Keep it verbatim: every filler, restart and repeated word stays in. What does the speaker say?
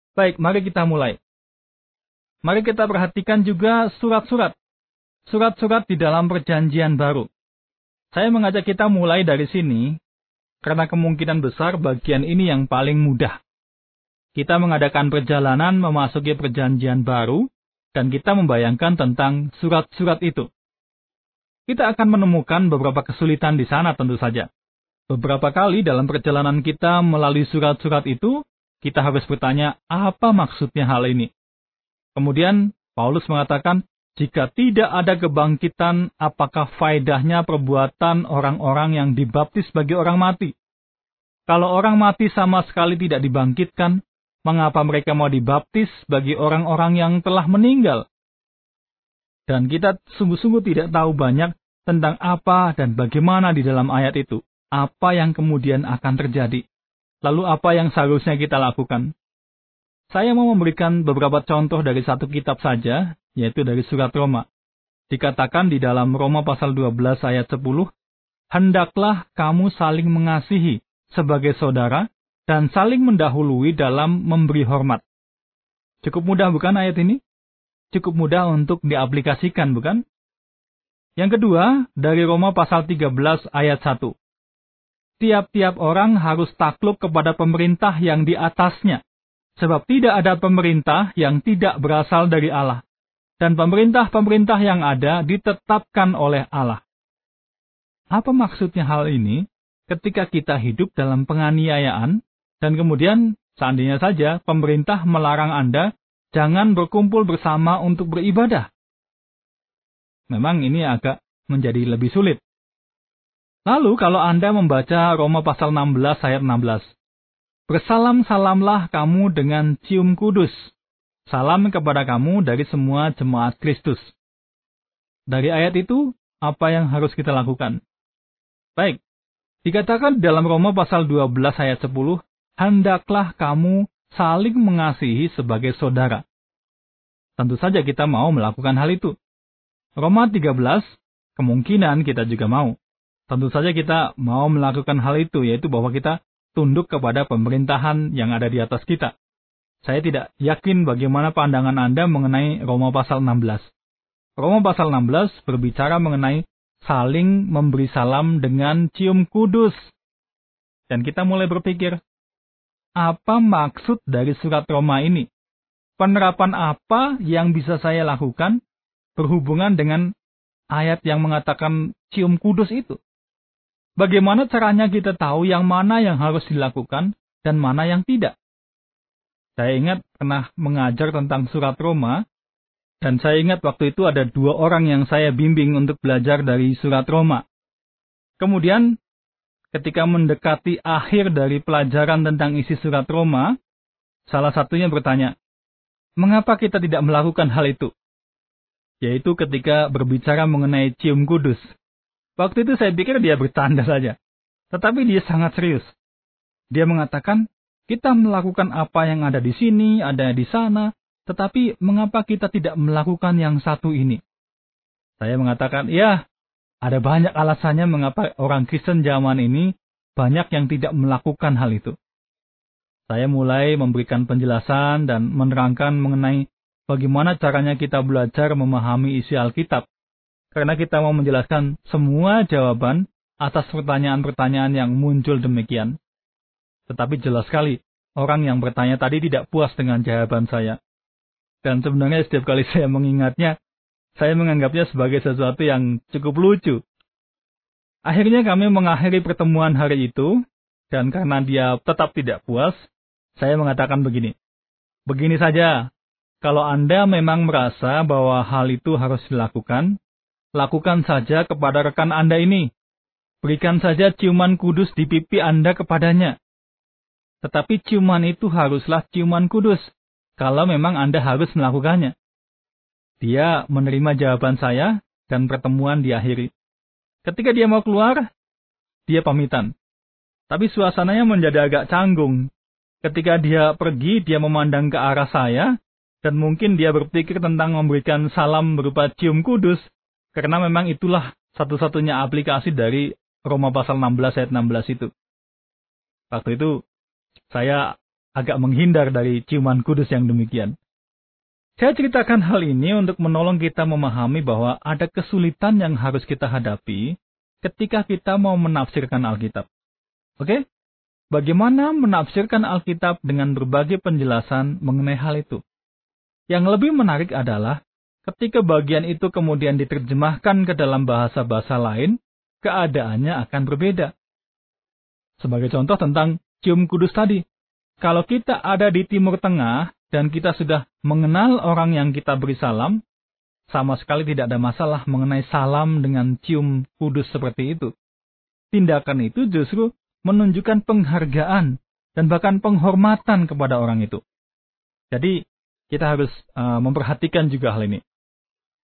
Baik, mari kita mulai. Mari kita perhatikan juga surat-surat. Surat-surat di dalam perjanjian baru. Saya mengajak kita mulai dari sini, karena kemungkinan besar bagian ini yang paling mudah. Kita mengadakan perjalanan memasuki perjanjian baru, dan kita membayangkan tentang surat-surat itu. Kita akan menemukan beberapa kesulitan di sana tentu saja. Beberapa kali dalam perjalanan kita melalui surat-surat itu, kita harus bertanya, apa maksudnya hal ini? Kemudian, Paulus mengatakan, jika tidak ada kebangkitan, apakah faedahnya perbuatan orang-orang yang dibaptis bagi orang mati? Kalau orang mati sama sekali tidak dibangkitkan, mengapa mereka mau dibaptis bagi orang-orang yang telah meninggal? Dan kita sungguh-sungguh tidak tahu banyak tentang apa dan bagaimana di dalam ayat itu. Apa yang kemudian akan terjadi? Lalu apa yang seharusnya kita lakukan? Saya mau memberikan beberapa contoh dari satu kitab saja, yaitu dari surat Roma. Dikatakan di dalam Roma pasal dua belas ayat sepuluh, hendaklah kamu saling mengasihi sebagai saudara dan saling mendahului dalam memberi hormat. Cukup mudah bukan ayat ini? Cukup mudah untuk diaplikasikan bukan? Yang kedua, dari Roma pasal tiga belas ayat satu. Tiap-tiap orang harus takluk kepada pemerintah yang di atasnya. Sebab tidak ada pemerintah yang tidak berasal dari Allah. Dan pemerintah-pemerintah yang ada ditetapkan oleh Allah. Apa maksudnya hal ini? Ketika kita hidup dalam penganiayaan, dan kemudian seandainya saja pemerintah melarang Anda jangan berkumpul bersama untuk beribadah. Memang ini agak menjadi lebih sulit. Lalu kalau Anda membaca Roma pasal enam belas ayat enam belas. Bersalam-salamlah kamu dengan cium kudus. Salam kepada kamu dari semua jemaat Kristus. Dari ayat itu, apa yang harus kita lakukan? Baik, dikatakan dalam Roma pasal dua belas ayat sepuluh, hendaklah kamu saling mengasihi sebagai saudara. Tentu saja kita mau melakukan hal itu. Roma tiga belas, kemungkinan kita juga mau. Tentu saja kita mau melakukan hal itu, yaitu bahwa kita tunduk kepada pemerintahan yang ada di atas kita. Saya tidak yakin bagaimana pandangan Anda mengenai Roma pasal enam belas. Roma pasal enam belas berbicara mengenai saling memberi salam dengan cium kudus. Dan kita mulai berpikir, apa maksud dari surat Roma ini? Penerapan apa yang bisa saya lakukan berhubungan dengan ayat yang mengatakan cium kudus itu? Bagaimana caranya kita tahu yang mana yang harus dilakukan dan mana yang tidak? Saya ingat pernah mengajar tentang surat Roma, dan saya ingat waktu itu ada dua orang yang saya bimbing untuk belajar dari surat Roma. Kemudian, ketika mendekati akhir dari pelajaran tentang isi surat Roma, salah satunya bertanya, mengapa kita tidak melakukan hal itu? Yaitu ketika berbicara mengenai cium kudus. Waktu itu saya pikir dia bercanda saja. Tetapi dia sangat serius. Dia mengatakan, kita melakukan apa yang ada di sini, ada di sana, tetapi mengapa kita tidak melakukan yang satu ini? Saya mengatakan, ya, ada banyak alasannya mengapa orang Kristen zaman ini banyak yang tidak melakukan hal itu. Saya mulai memberikan penjelasan dan menerangkan mengenai bagaimana caranya kita belajar memahami isi Alkitab. Karena kita mau menjelaskan semua jawaban atas pertanyaan-pertanyaan yang muncul demikian. Tetapi jelas sekali, orang yang bertanya tadi tidak puas dengan jawaban saya. Dan sebenarnya setiap kali saya mengingatnya, saya menganggapnya sebagai sesuatu yang cukup lucu. Akhirnya kami mengakhiri pertemuan hari itu, dan karena dia tetap tidak puas, saya mengatakan begini. Begini saja, kalau Anda memang merasa bahwa hal itu harus dilakukan, lakukan saja kepada rekan Anda ini. Berikan saja ciuman kudus di pipi Anda kepadanya. Tetapi ciuman itu haruslah ciuman kudus, kalau memang Anda harus melakukannya. Dia menerima jawaban saya, dan pertemuan diakhiri. Ketika dia mau keluar, dia pamitan. Tapi suasananya menjadi agak canggung. Ketika dia pergi, dia memandang ke arah saya, dan mungkin dia berpikir tentang memberikan salam berupa cium kudus, karena memang itulah satu-satunya aplikasi dari Roma pasal enam belas ayat enam belas itu. Waktu itu, saya agak menghindar dari ciuman kudus yang demikian. Saya ceritakan hal ini untuk menolong kita memahami bahwa ada kesulitan yang harus kita hadapi ketika kita mau menafsirkan Alkitab. Oke? Bagaimana menafsirkan Alkitab dengan berbagai penjelasan mengenai hal itu? Yang lebih menarik adalah ketika bagian itu kemudian diterjemahkan ke dalam bahasa-bahasa lain, keadaannya akan berbeda. Sebagai contoh tentang cium kudus tadi. Kalau kita ada di Timur Tengah dan kita sudah mengenal orang yang kita beri salam, sama sekali tidak ada masalah mengenai salam dengan cium kudus seperti itu. Tindakan itu justru menunjukkan penghargaan dan bahkan penghormatan kepada orang itu. Jadi, kita harus uh, memperhatikan juga hal ini.